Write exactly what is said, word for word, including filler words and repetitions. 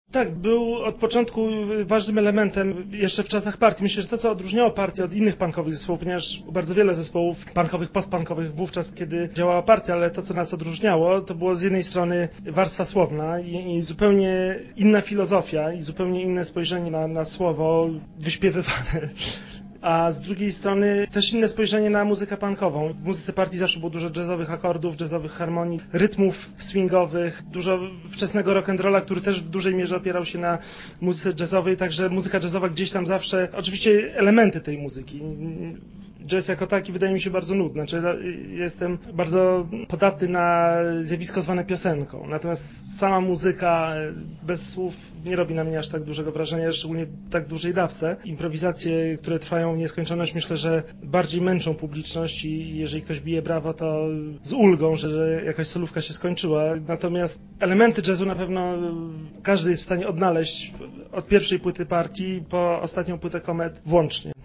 Tak, był od początku ważnym elementem jeszcze w czasach partii. Myślę, że to, co odróżniało partię od innych punkowych zespołów, ponieważ bardzo wiele zespołów punkowych, post-punkowych wówczas, kiedy działała partia, ale to, co nas odróżniało, to było z jednej strony warstwa słowna i, i zupełnie inna filozofia i zupełnie inne spojrzenie na, na słowo wyśpiewywane. A z drugiej strony też inne spojrzenie na muzykę punkową. W muzyce partii zawsze było dużo jazzowych akordów, jazzowych harmonii, rytmów swingowych, dużo wczesnego rock'n'rolla, który też w dużej mierze opierał się na muzyce jazzowej, także muzyka jazzowa gdzieś tam zawsze, oczywiście elementy tej muzyki. Jazz jako taki wydaje mi się bardzo nudny. Znaczy, jestem bardzo podatny na zjawisko zwane piosenką. Natomiast sama muzyka bez słów nie robi na mnie aż tak dużego wrażenia, szczególnie w tak dużej dawce. Improwizacje, które trwają w nieskończoność, myślę, że bardziej męczą publiczność i jeżeli ktoś bije brawo, to z ulgą, że, że jakaś solówka się skończyła. Natomiast elementy jazzu na pewno każdy jest w stanie odnaleźć od pierwszej płyty partii po ostatnią płytę Comet włącznie.